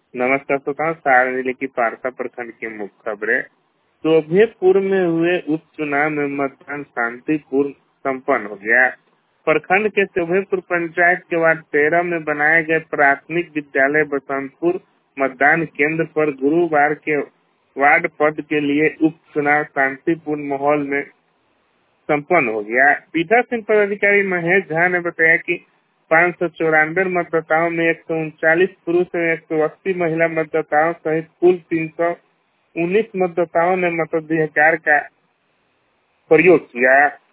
नमस्कार श्रोताओं, सारण जिले की पारसा प्रखंड की मुख्य खबरें। शोभेपुर में हुए उपचुनाव में मतदान शांतिपूर्ण संपन्न हो गया। प्रखंड के शोभेपुर पंचायत के वार्ड 13 में बनाए गए प्राथमिक विद्यालय बसंतपुर मतदान केंद्र पर गुरुवार के वार्ड पद के लिए उपचुनाव शांतिपूर्ण माहौल में संपन्न हो गया। पीठासीन पदाधिकारी महेश झा ने बताया कि 594 मतदाताओं में 139 पुरुष और 180 महिला मतदाताओं सहित कुल 319 मतदाताओं ने मताधिकार का प्रयोग किया।